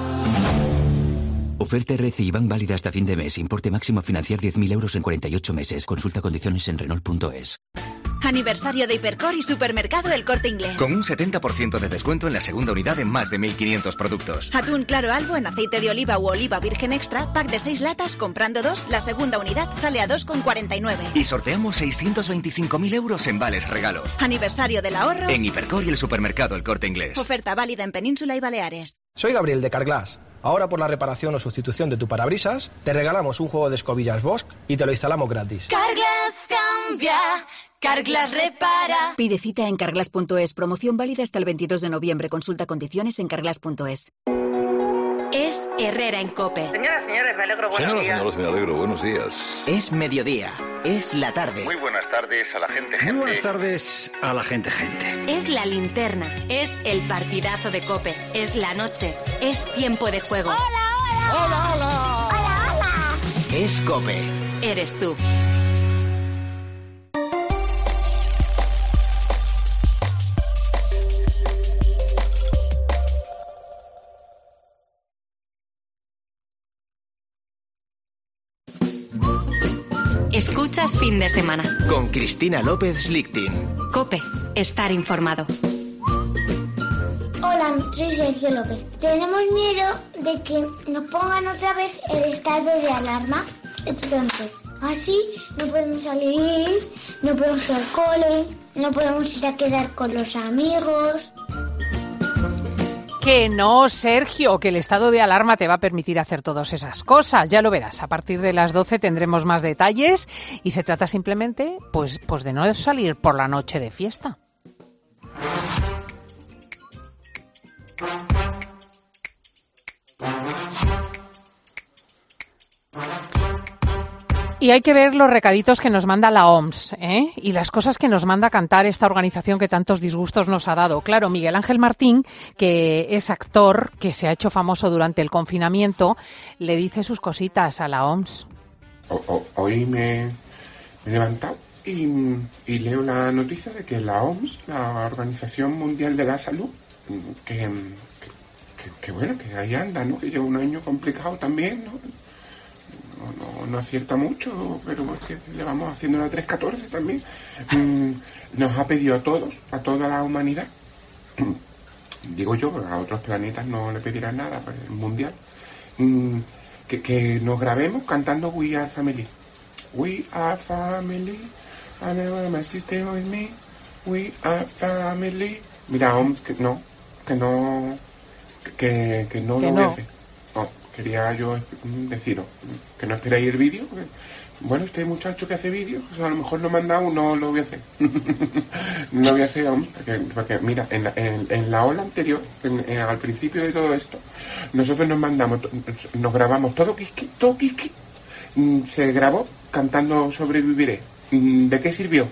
Oferta R C I Bank válida hasta fin de mes. Importe máximo a financiar diez mil euros en cuarenta y ocho meses. Consulta condiciones en Renault punto es. Aniversario de Hipercor y Supermercado El Corte Inglés. Con un setenta por ciento de descuento en la segunda unidad en más de mil quinientos productos. Atún claro albo en aceite de oliva u oliva virgen extra, pack de seis latas, comprando dos, la segunda unidad sale a dos con cuarenta y nueve. Y sorteamos seiscientos veinticinco mil euros en vales regalo. Aniversario del ahorro en Hipercor y el Supermercado El Corte Inglés. Oferta válida en Península y Baleares. Soy Gabriel de Carglass. Ahora por la reparación o sustitución de tu parabrisas, te regalamos un juego de escobillas Bosch y te lo instalamos gratis. Carglass cambia, Carglass repara. Pide cita en carglass punto es. Promoción válida hasta el veintidós de noviembre. Consulta condiciones en carglass punto es. Es Herrera en COPE. Señoras, señores, me alegro, buenos Señoras, días. señores, me alegro, buenos días. Es mediodía, es la tarde. Muy buenas tardes a la gente, gente. Muy buenas tardes a la gente, gente. Es la linterna, es el partidazo de COPE, es la noche, es tiempo de juego. ¡Hola, hola! ¡Hola, hola! ¡Hola, hola! Es COPE. Eres tú. Escuchas fin de semana. Con Cristina López Lichting. COPE. Estar informado. Hola, soy Sergio López. Tenemos miedo de que nos pongan otra vez el estado de alarma. Entonces, así no podemos salir, no podemos ir al cole, no podemos ir a quedar con los amigos. Que no, Sergio, que el estado de alarma te va a permitir hacer todas esas cosas. Ya lo verás, a partir de las doce tendremos más detalles y se trata simplemente pues, pues de no salir por la noche de fiesta. Y hay que ver los recaditos que nos manda la O M S, ¿eh? Y las cosas que nos manda cantar esta organización que tantos disgustos nos ha dado. Claro, Miguel Ángel Martín, que es actor, que se ha hecho famoso durante el confinamiento, le dice sus cositas a la O M S. O, o, hoy me, Me he levantado y, y leo la noticia de que la O M S, la Organización Mundial de la Salud, que, que, que, que bueno, que ahí anda, ¿no? Que lleva un año complicado también, ¿no? No, no, no acierta mucho, pero es que le vamos haciendo la tres catorce también. Mm, nos ha pedido a todos, a toda la humanidad, digo yo, a otros planetas no le pedirán nada, pues el mundial, mm, que, que nos grabemos cantando We Are Family. We are family, and my sister with me. We are family. Mira, O M S, que no, que no, que, que no que lo no. voy a hacer. No, quería yo deciros que no esperéis el vídeo. Porque, bueno, este muchacho que hace vídeos, pues a lo mejor lo manda uno, no lo voy a hacer. No lo voy a hacer aún, porque, porque mira, en la, en, en la ola anterior, en, en, al principio de todo esto, nosotros nos mandamos, nos grabamos todo quisqui, todo quisqui. Se grabó cantando Sobreviviré. ¿De qué sirvió?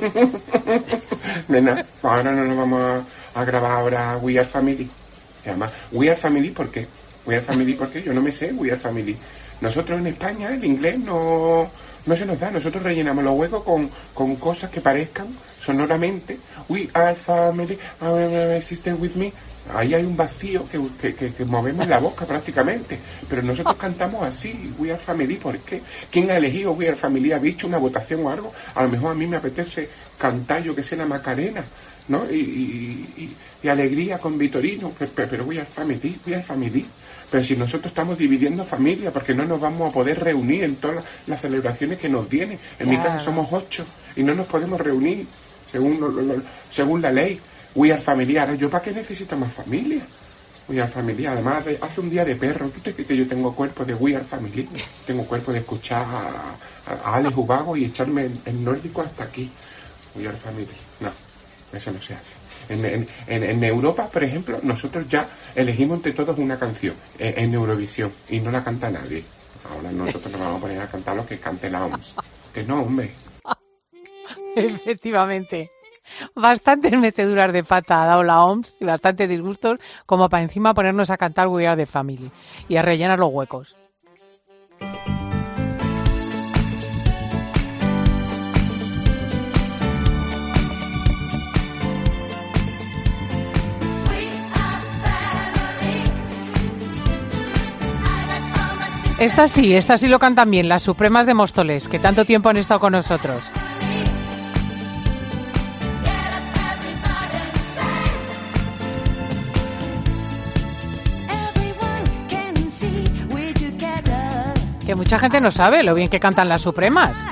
De nada. Ahora no nos vamos a, a grabar ahora We Are Family. Y además, We Are Family, ¿por qué? We Are Family, ¿por qué? Yo no me sé We Are Family. Nosotros en España el inglés no, no se nos da. Nosotros rellenamos los huecos con, con cosas que parezcan sonoramente. We Are Family, my sister with me. Ahí hay un vacío que, que, que, que movemos la boca prácticamente. Pero nosotros cantamos así, We Are Family. ¿Por qué? ¿Quién ha elegido We Are Family? ¿Ha dicho una votación o algo? A lo mejor a mí me apetece cantar, yo que sé, la Macarena, ¿no? Y, y, y, y alegría con Vitorino. Pero, pero We Are Family, We Are Family. Pero si nosotros estamos dividiendo familia, porque no nos vamos a poder reunir en todas las celebraciones que nos vienen. En mi casa somos ocho y no nos podemos reunir según, lo, lo, según la ley. We Are Family. Ahora, ¿yo para qué necesito más familia? We Are Family. Además, de, hace un día de perro. ¿Tú te crees que yo tengo cuerpo de We Are Family? Tengo cuerpo de escuchar a, a, a Alex Ubago y echarme el, el nórdico hasta aquí. We Are Family. No, eso no se hace. En, en, en, en Europa, por ejemplo, nosotros ya elegimos entre todos una canción en, en Eurovisión y no la canta nadie. Ahora nosotros nos vamos a poner a cantar lo que cante la O M S. Que no, hombre. Efectivamente. Bastantes meteduras de pata ha dado la O M S y bastantes disgustos como para encima ponernos a cantar We Are the Family y a rellenar los huecos. Esta sí, esta sí lo cantan bien, las Supremas de Móstoles, que tanto tiempo han estado con nosotros. Que mucha gente no sabe lo bien que cantan las Supremas.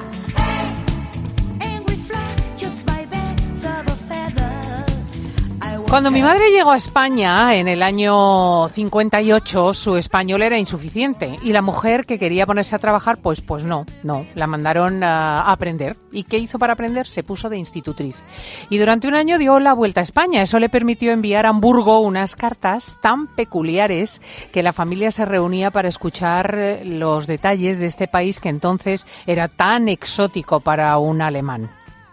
Cuando mi madre llegó a España en el año cincuenta y ocho, su español era insuficiente y la mujer que quería ponerse a trabajar, pues pues no, no, la mandaron a aprender. ¿Y qué hizo para aprender? Se puso de institutriz. Y durante un año dio la vuelta a España. Eso le permitió enviar a Hamburgo unas cartas tan peculiares que la familia se reunía para escuchar los detalles de este país que entonces era tan exótico para un alemán.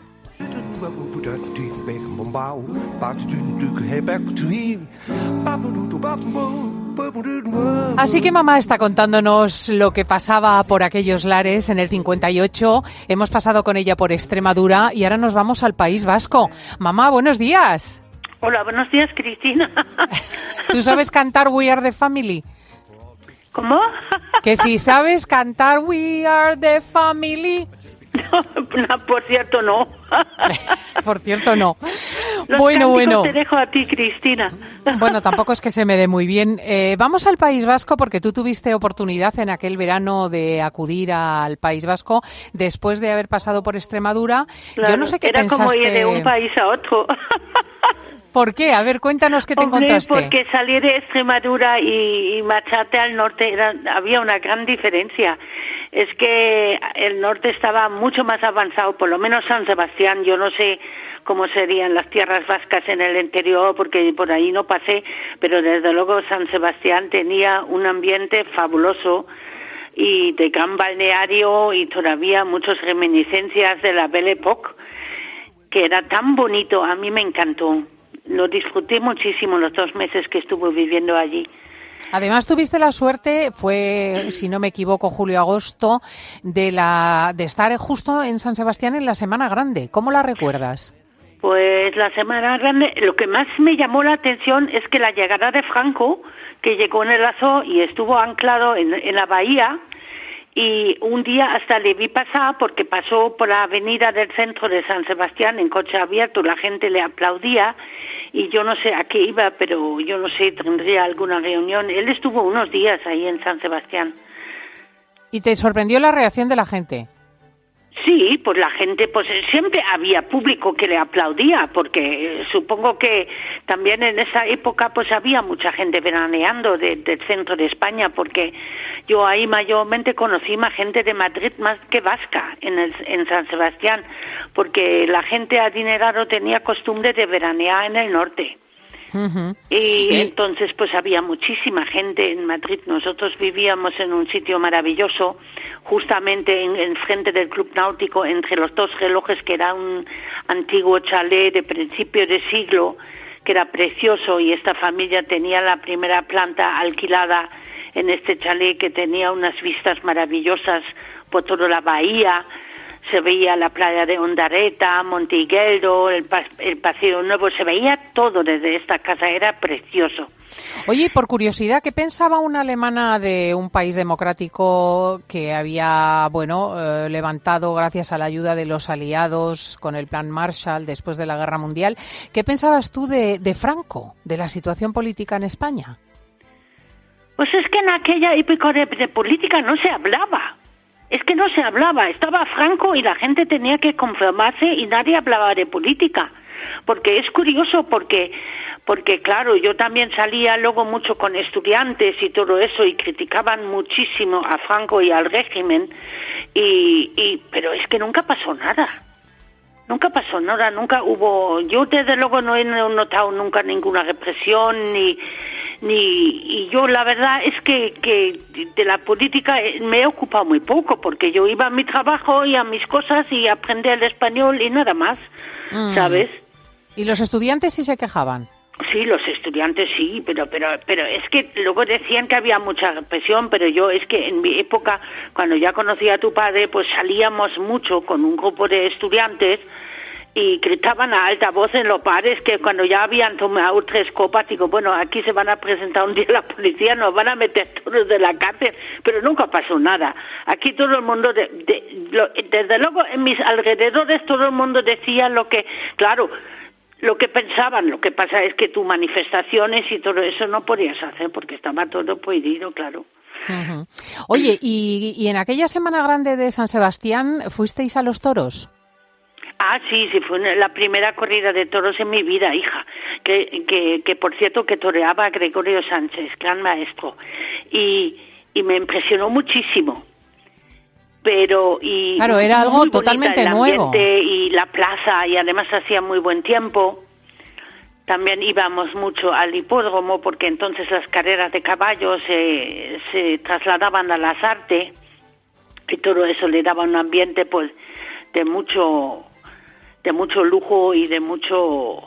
Así que mamá está contándonos lo que pasaba por aquellos lares en el cincuenta y ocho. Hemos pasado con ella por Extremadura y ahora nos vamos al País Vasco. Mamá, buenos días. Hola, buenos días, Cristina. ¿Tú sabes cantar We Are the Family? ¿Cómo? Que si sabes cantar We Are the Family. No, por cierto, no. Por cierto, no. Los bueno, bueno. Te dejo a ti, Cristina. Bueno, tampoco es que se me dé muy bien. Eh, vamos al País Vasco porque tú tuviste oportunidad en aquel verano de acudir al País Vasco después de haber pasado por Extremadura. Claro, yo no sé qué era pensaste. Era como ir de un país a otro. ¿Por qué? A ver, cuéntanos qué te Hombre, encontraste. Porque salir de Extremadura y, y marcharte al norte era, había una gran diferencia. Es que el norte estaba mucho más avanzado, por lo menos San Sebastián. Yo no sé cómo serían las tierras vascas en el interior, porque por ahí no pasé, pero desde luego San Sebastián tenía un ambiente fabuloso y de gran balneario y todavía muchas reminiscencias de la Belle Époque, que era tan bonito. A mí me encantó. Lo disfruté muchísimo los dos meses que estuve viviendo allí. Además tuviste la suerte, fue, si no me equivoco, julio-agosto, de la de estar justo en San Sebastián en la Semana Grande. ¿Cómo la recuerdas? Pues la Semana Grande, lo que más me llamó la atención es que la llegada de Franco, que llegó en el Lazo y estuvo anclado en, en la bahía, y un día hasta le vi pasar porque pasó por la avenida del centro de San Sebastián en coche abierto, la gente le aplaudía y yo no sé a qué iba, pero yo no sé, tendría alguna reunión. Él estuvo unos días ahí en San Sebastián. ¿Y te sorprendió la reacción de la gente? Sí, pues la gente, pues siempre había público que le aplaudía, porque eh, supongo que también en esa época pues había mucha gente veraneando de, del centro de España, porque yo ahí mayormente conocí más gente de Madrid más que vasca en, el, en San Sebastián, porque la gente adinerada tenía costumbre de veranear en el norte. Uh-huh. Y, y entonces pues había muchísima gente en Madrid. Nosotros vivíamos en un sitio maravilloso, justamente en, en frente del Club Náutico, entre los dos relojes, que era un antiguo chalet de principio de siglo, que era precioso, y esta familia tenía la primera planta alquilada en este chalet, que tenía unas vistas maravillosas por toda la bahía. Se veía la playa de Ondareta, Montigueldo, el, pa- el Paseo Nuevo, se veía todo desde esta casa, era precioso. Oye, por curiosidad, ¿qué pensaba una alemana de un país democrático que había, bueno, eh, levantado gracias a la ayuda de los aliados con el Plan Marshall después de la Guerra Mundial? ¿Qué pensabas tú de, de Franco, de la situación política en España? Pues es que en aquella época de, de política no se hablaba. Es que no se hablaba, estaba Franco y la gente tenía que conformarse y nadie hablaba de política. Porque es curioso, porque, porque claro, yo también salía luego mucho con estudiantes y todo eso y criticaban muchísimo a Franco y al régimen, y, y pero es que nunca pasó nada. Nunca pasó nada, nunca hubo... Yo desde luego no he notado nunca ninguna represión, ni... ni y yo la verdad es que, que de la política me he ocupado muy poco, porque yo iba a mi trabajo y a mis cosas y aprendí el español y nada más, mm. ¿sabes? ¿Y los estudiantes sí se quejaban? Sí, los estudiantes sí, pero pero pero es que luego decían que había mucha represión, pero yo es que en mi época, cuando ya conocía a tu padre, pues salíamos mucho con un grupo de estudiantes y gritaban a alta voz en los bares, que cuando ya habían tomado tres copas, digo, bueno, aquí se van a presentar un día la policía, nos van a meter todos de la cárcel, pero nunca pasó nada. Aquí todo el mundo, de, de, lo, desde luego en mis alrededores todo el mundo decía lo que, claro, lo que pensaban. Lo que pasa es que tus manifestaciones y todo eso no podías hacer porque estaba todo prohibido, claro. Uh-huh. Oye, ¿y, y en aquella Semana Grande de San Sebastián fuisteis a los toros? Ah, sí, sí, fue la primera corrida de toros en mi vida, hija, que, que, que por cierto que toreaba a Gregorio Sánchez, gran maestro, y, y me impresionó muchísimo. Pero y claro, era algo totalmente nuevo. Y la plaza, y además hacía muy buen tiempo. También íbamos mucho al hipódromo, porque entonces las carreras de caballos se, se trasladaban a las artes, y todo eso le daba un ambiente pues de mucho de mucho lujo y de mucho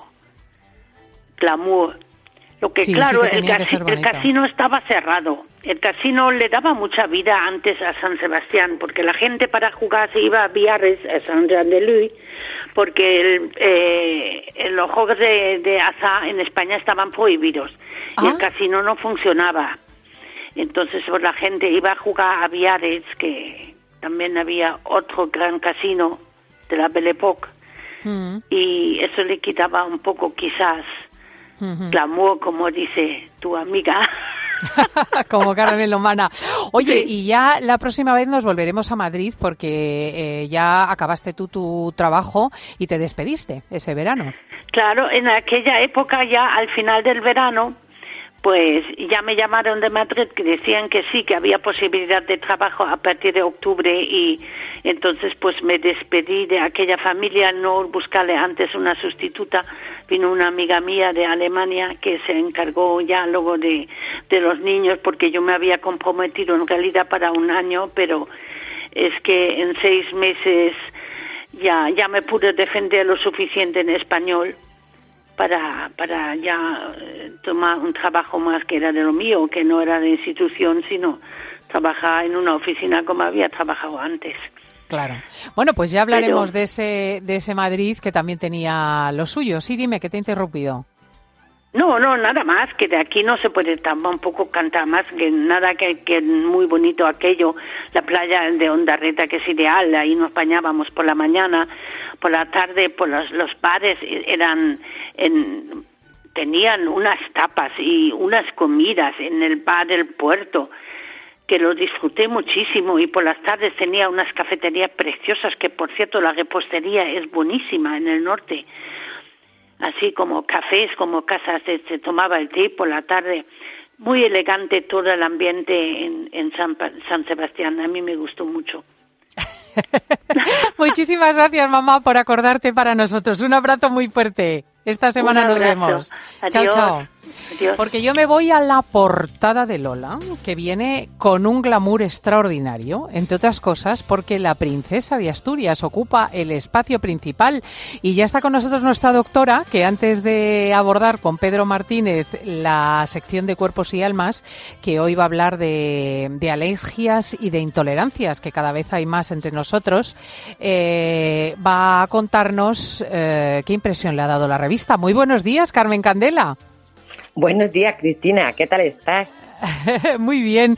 glamour. Lo que, sí, claro, sí que el, casi, el casino estaba cerrado. El casino le daba mucha vida antes a San Sebastián, porque la gente para jugar se iba a Biarritz, a Saint-Jean-de-Luz, porque el, eh, los juegos de, de azar en España estaban prohibidos. ¿Ah? Y el casino no funcionaba. Entonces pues, la gente iba a jugar a Biarritz, que también había otro gran casino de la Belle Époque, mm. y eso le quitaba un poco quizás uh-huh. glamour, como dice tu amiga. Como Carmen Lomana. Oye, sí. Y ya la próxima vez nos volveremos a Madrid, porque eh, ya acabaste tú tu trabajo y te despediste ese verano. Claro, en aquella época ya al final del verano, pues ya me llamaron de Madrid, que decían que sí, que había posibilidad de trabajo a partir de octubre, y entonces pues me despedí de aquella familia, no buscarle antes una sustituta. Vino una amiga mía de Alemania que se encargó ya luego de, de los niños, porque yo me había comprometido en realidad para un año, pero es que en seis meses ya, ya me pude defender lo suficiente en español. para para ya eh, tomar un trabajo más que era de lo mío, que no era de institución, sino trabajar en una oficina como había trabajado antes. Claro. Bueno, pues ya hablaremos Pero, de ese de ese Madrid que también tenía lo suyo. Sí, dime, que te he interrumpido. No, no, nada más, que de aquí no se puede tampoco cantar más, que nada, que, que muy bonito aquello, la playa de Ondarreta, que es ideal, ahí nos bañábamos por la mañana, por la tarde, por los, los bares eran, en, tenían unas tapas y unas comidas en el bar del puerto, que lo disfruté muchísimo, y por las tardes tenía unas cafeterías preciosas, que por cierto la repostería es buenísima en el norte. Así como cafés, como casas, se, se tomaba el té por la tarde. Muy elegante todo el ambiente en, en San, San Sebastián. A mí me gustó mucho. Muchísimas gracias, mamá, por acordarte para nosotros. Un abrazo muy fuerte. Esta semana nos vemos. Chao, chao. Adiós. Porque yo me voy a la portada de Lola, que viene con un glamour extraordinario, entre otras cosas porque la princesa de Asturias ocupa el espacio principal. Y ya está con nosotros nuestra doctora, que antes de abordar con Pedro Martínez la sección de cuerpos y almas, que hoy va a hablar de, de alergias y de intolerancias, que cada vez hay más entre nosotros, eh, va a contarnos eh, qué impresión le ha dado la revista. Muy buenos días, Carmen Candela. Buenos días, Cristina. ¿Qué tal estás? Muy bien.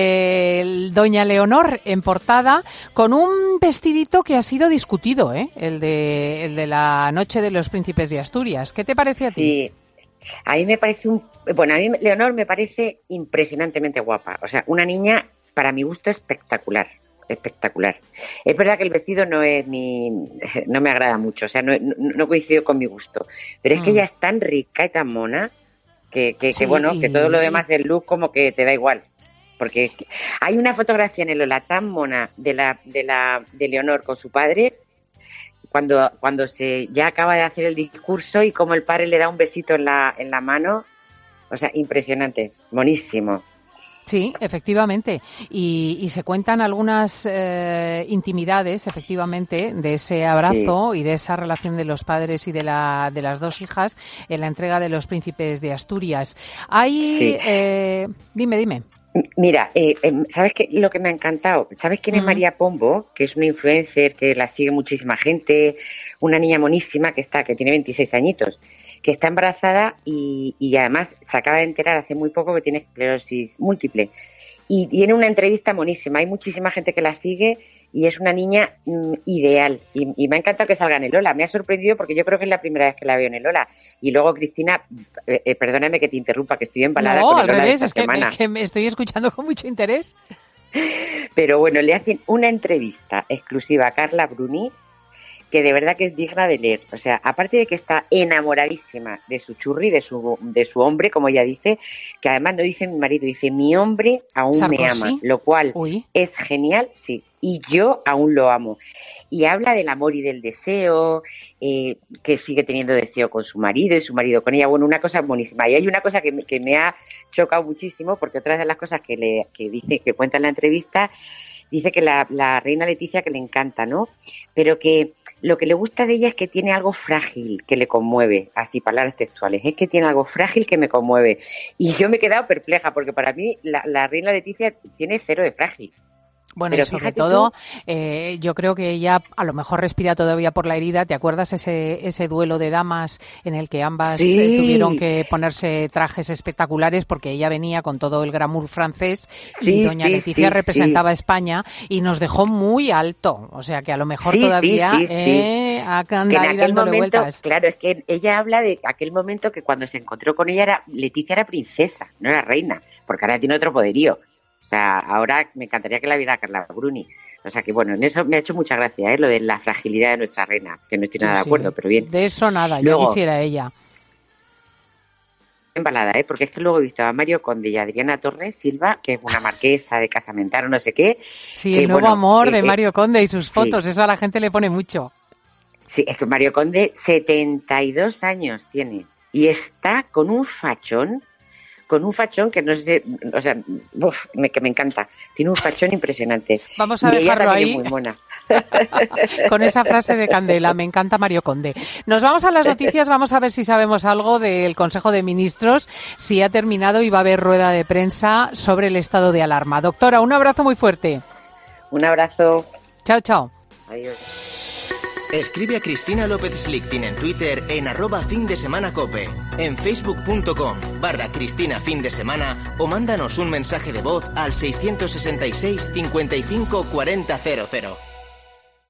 Eh, doña Leonor en portada con un vestidito que ha sido discutido, ¿eh? El de, el de la noche de los príncipes de Asturias. ¿Qué te parece a ti? Sí, a mí me parece un... Bueno, a mí Leonor me parece impresionantemente guapa. O sea, una niña, para mi gusto, espectacular. Espectacular. Es verdad que el vestido no es ni no me agrada mucho, o sea, no, no, no coincido con mi gusto, pero es que mm. ella es tan rica y tan mona que, que, sí, que bueno, y... que todo lo demás del look como que te da igual, porque hay una fotografía en el Lola tan mona de la de la de Leonor con su padre cuando cuando se ya acaba de hacer el discurso y como el padre le da un besito en la en la mano, o sea, impresionante, monísimo. Sí, efectivamente. Y, y se cuentan algunas eh, intimidades, efectivamente, de ese abrazo sí. y de esa relación de los padres y de la de las dos hijas en la entrega de los príncipes de Asturias. Hay, sí. eh, dime, dime. Mira, eh, eh, ¿sabes qué? Lo que me ha encantado, ¿sabes quién es uh-huh. María Pombo? Que es una influencer que la sigue muchísima gente, una niña monísima que está, que tiene veintiséis añitos, que está embarazada y, y además se acaba de enterar hace muy poco que tiene esclerosis múltiple. Y tiene una entrevista monísima, hay muchísima gente que la sigue y es una niña mm, ideal. Y, y me ha encantado que salga en el Lola, me ha sorprendido porque yo creo que es la primera vez que la veo en el Lola. Y luego, Cristina, eh, eh, perdóname que te interrumpa, que estoy embalada no, con el Lola revés, de esta es que, semana. es que me estoy escuchando con mucho interés. Pero bueno, le hacen una entrevista exclusiva a Carla Bruni, que de verdad que es digna de leer. O sea, aparte de que está enamoradísima de su churri, de su de su hombre, como ella dice, que además no dice mi marido, dice mi hombre aún Sarkozy. Me ama, lo cual Uy. Es genial, sí, y yo aún lo amo. Y habla del amor y del deseo, eh, que sigue teniendo deseo con su marido y su marido con ella. Bueno, una cosa buenísima. Y hay una cosa que me, que me ha chocado muchísimo, porque otra de las cosas que le que dice, que cuenta en la entrevista, dice que la, la reina Leticia que le encanta, ¿no? Pero que lo que le gusta de ella es que tiene algo frágil que le conmueve, así palabras textuales, es que tiene algo frágil que me conmueve. Y yo me he quedado perpleja, porque para mí la, la reina Leticia tiene cero de frágil. Bueno, pero y sobre todo, eh, yo creo que ella a lo mejor respira todavía por la herida. ¿Te acuerdas ese ese duelo de damas en el que ambas sí. eh, tuvieron que ponerse trajes espectaculares porque ella venía con todo el glamour francés sí, y doña sí, Leticia sí, representaba sí. a España y nos dejó muy alto? O sea que a lo mejor sí, todavía sí, sí, eh, sí. ha andado ahí dándole momento, vueltas. Claro, es que ella habla de aquel momento que cuando se encontró con ella, era Leticia era princesa, no era reina, porque ahora tiene otro poderío. O sea, ahora me encantaría que la viera Carla Bruni. O sea que, bueno, en eso me ha hecho mucha gracia, ¿eh? Lo de la fragilidad de nuestra reina, que no estoy nada sí, de acuerdo, pero bien. De eso nada, luego, yo quisiera ella. Embalada, ¿eh? Porque es que luego he visto a Mario Conde y a Adriana Torres Silva, que es una marquesa de Casamentaro, no sé qué. Sí, que, el nuevo bueno, amor eh, de Mario Conde y sus fotos, sí. Eso a la gente le pone mucho. Sí, es que Mario Conde setenta y dos años tiene y está con un fachón, con un fachón que no sé, o sea, uf, me, que me encanta. Tiene un fachón impresionante. Vamos a y dejarlo ella ahí. Es muy mona. Con esa frase de Candela, me encanta Mario Conde. Nos vamos a las noticias, vamos a ver si sabemos algo del Consejo de Ministros, si ha terminado y va a haber rueda de prensa sobre el estado de alarma. Doctora, un abrazo muy fuerte. Un abrazo. Chao, chao. Adiós. Escribe a Cristina López Slichting en Twitter en arroba fin de semana cope, en facebook.com barra Cristina fin de semana o mándanos un mensaje de voz al seiscientos sesenta y seis cincuenta y cinco cuarenta cero cero.